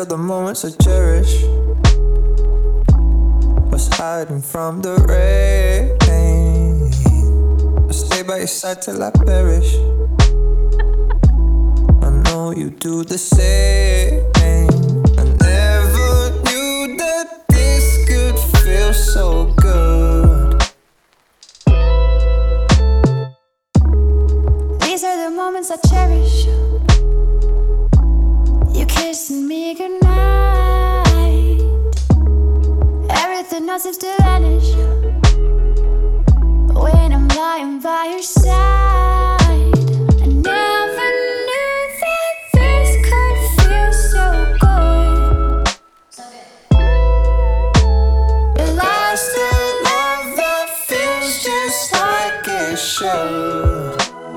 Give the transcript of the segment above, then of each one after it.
are the moments I cherish. Was hiding from the rain. I stay by your side till I perish. I know you do the same. I never knew that this could feel so good. These are the moments I cherish. You kissing me goodnight. Everything else seems to vanish when I'm lying by your side. I never knew that this could feel so good. At last, a love that feels just like it should.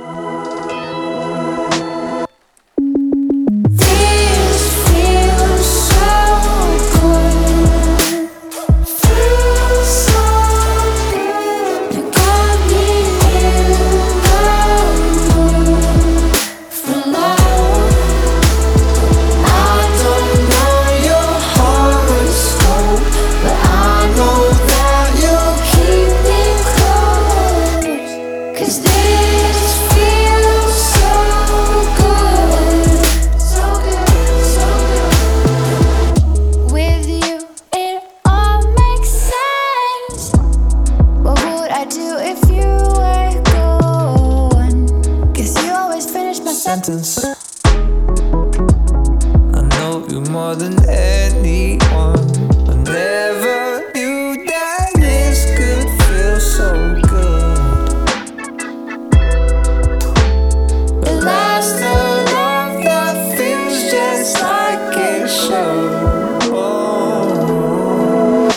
This feels so good. Feels so good. You got me in the mood for love. I don't know your horoscope, but I know that you'll Keep me close, 'cause this feels so good. So good, so good. With you, it all makes sense. What would I do if you were gone? 'Cause you always finish my sentence. I know you more than anyone. I never knew that this could feel so good. At last, a love that feels just like it should. Oh.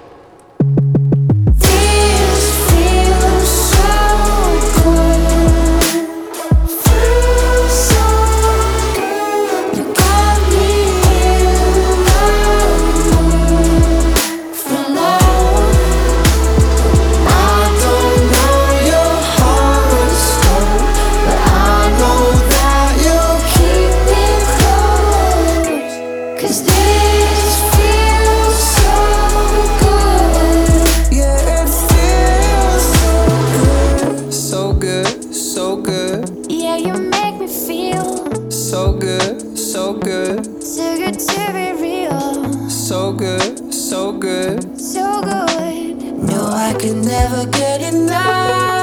This feels so good. Feels so good. You got me in the mood for love. I don't know your horoscope, but I know that you'll Keep me close, 'cause this feels so good. yeah, it feels so good, so good, Yeah, you make me feel so good, so good, too good to be real. so good, so good. So good. No, I could never get enough.